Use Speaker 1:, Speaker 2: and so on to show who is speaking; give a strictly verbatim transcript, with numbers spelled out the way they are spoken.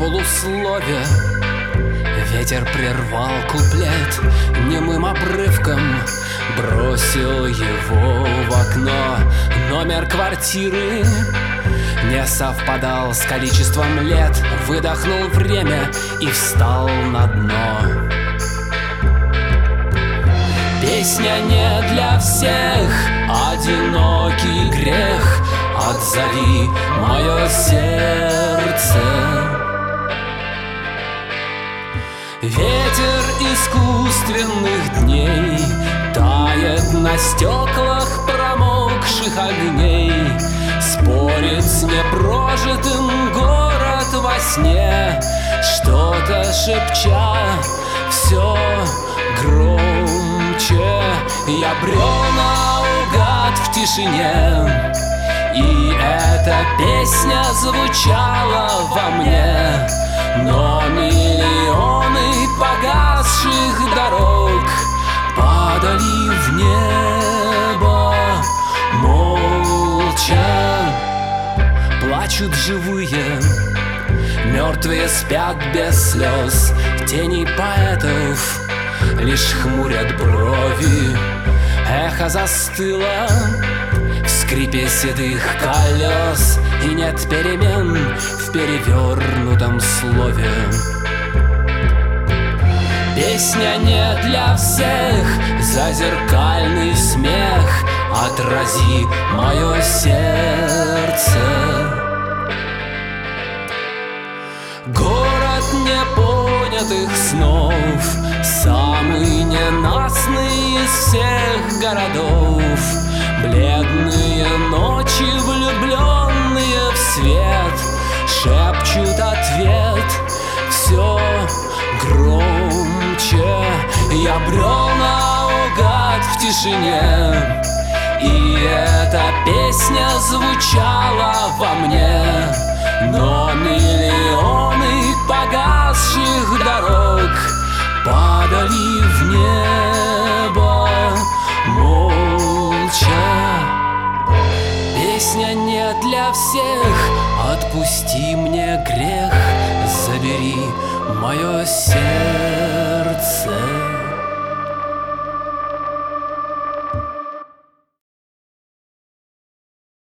Speaker 1: полуслове ветер прервал куплет, немым обрывком бросил его в окно. Номер квартиры не совпадал с количеством лет. Выдохнул время и встал на дно. Песня не для всех, одинокий грех. Отзови мое сердце. Ветер искусственных дней тает на стеклах промокших огней. Спорит с непрожитым город во сне, что-то шепча все громче. Я брел наугад в тишине, и эта песня звучала во мне. Но миллионы погасших дорог падали в небо молча. Плачут живые, мертвые спят без слез. Тени поэтов лишь хмурят брови. Эхо застыло в скрипе седых колес, и нет перемен в перевернутом слове. Песня не для всех, зазеркальный смех. Отрази мое сердце. Город непонятых снов, самый ненастный из всех городов. Бледные ночи, влюбленные в свет, шепчут ответ все громче. Я брел наугад в тишине, и эта песня звучала во мне. Но миллионы погасших дорог падали в небо молча. Песня не для всех, отпусти мне грех, забери мое сердце.